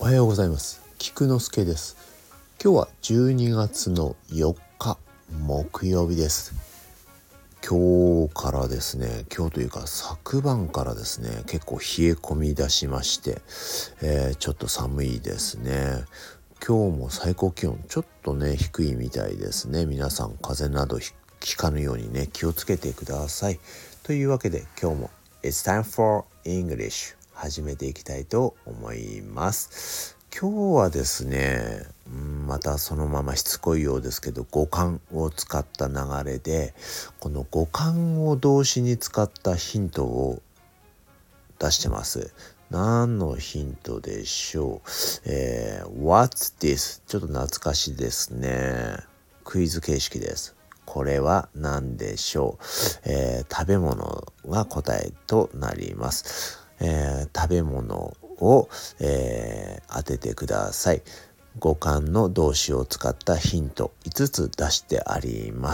はようございます。菊之助です。今日は12月の4日木曜日です。今日からですね、今日というか昨晩からですね、結構冷え込み出しまして、ちょっと寒いですね。今日も最高気温ちょっとね低いみたいですね。皆さん風邪などひかぬようにね気をつけてください。というわけで今日も It's time for English 始めていきたいと思います。今日はですね、またそのまましつこいようですけど語感を使った流れで、この語感を動詞に使ったヒントを出してます。何のヒントでしょう。What's this? ちょっと懐かしいですね。クイズ形式です。これは何でしょう。食べ物が答えとなります。食べ物を、当ててください。語感の動詞を使ったヒント5つ出してあります。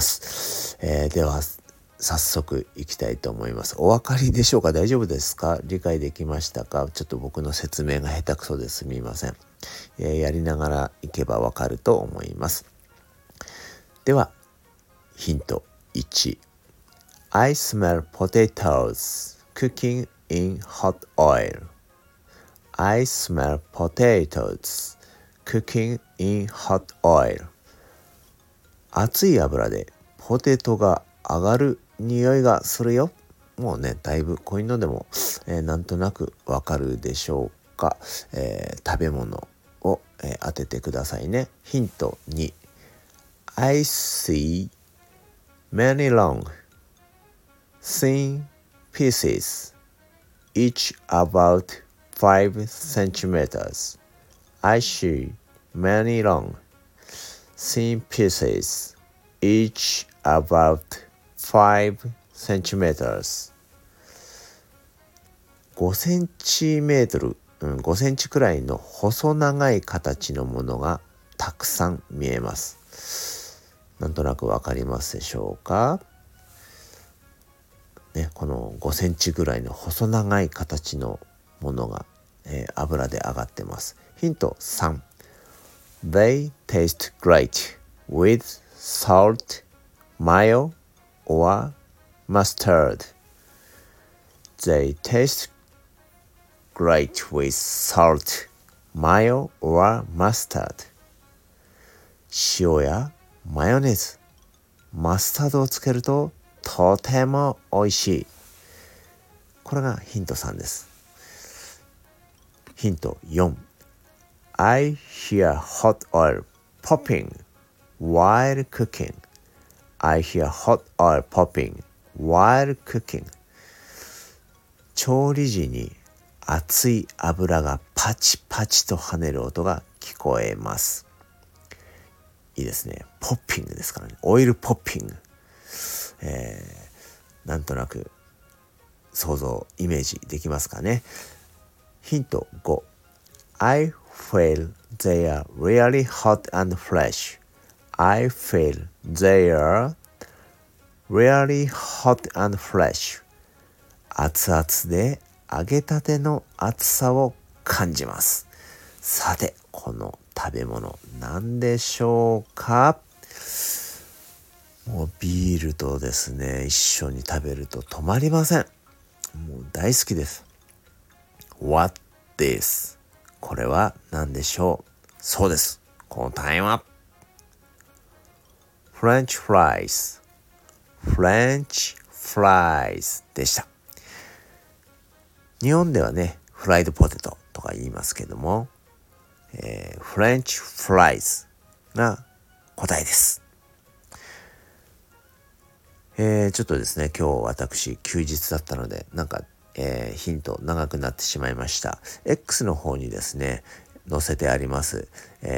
では早速いきたいと思います。お分かりでしょうか？大丈夫ですか？理解できましたか？ちょっと僕の説明が下手くそですみません。やりながらいけばわかると思います。ではヒント1。 I smell potatoes cooking in hot oil. I smell potatoes cooking in hot oil. 熱い油でポテトが揚がる匂いがするよ。もうねだいぶこういうのでも、なんとなくわかるでしょうか。食べ物を、当ててくださいね。ヒント2。 I see many long thin pieces each about 5 centimeters. I see many long thin pieces each about 5 centimeters. 5センチメートル、5センチくらいの細長い形のものがたくさん見えます。なんとなくわかりますでしょうかね。この5センチぐらいの細長い形のものが、油で揚がってます。ヒント3。 They taste great with salt, mayo, or mustard. They taste great with salt, mayo, or mustard. 塩やマヨネーズ、マスタードをつけるととても美味しい。これがヒント3です。ヒント4。 I hear hot oil popping while cooking. I hear hot oil popping while cooking. 調理時に熱い油がパチパチと跳ねる音が聞こえます。いいですね。ポッピングですからね。オイルポッピング。なんとなく想像イメージできますかね。ヒント5。 I feel they are really hot and fresh. I feel they are really hot and fresh. 熱々で揚げたての熱さを感じます。さてこの食べ物何でしょうか？もうビールとですね一緒に食べると止まりません。もう大好きです。 What this? これは何でしょう？そうです、答えはフレンチフライズ。フレンチフライズでした。日本ではねフライドポテトとか言いますけども、フレンチフライズが答えです。ちょっとですね今日私休日だったのでなんか、ヒント長くなってしまいました。 X の方にですね載せてあります、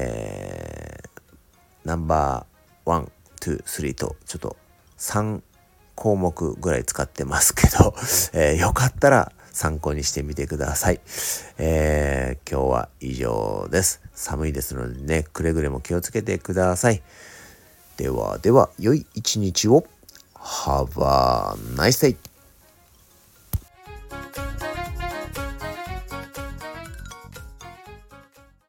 ナンバー1、2、3とちょっと3項目ぐらい使ってますけど、よかったら参考にしてみてください。今日は以上です。寒いですのでねくれぐれも気をつけてください。ではでは良い一日を。Have a nice day.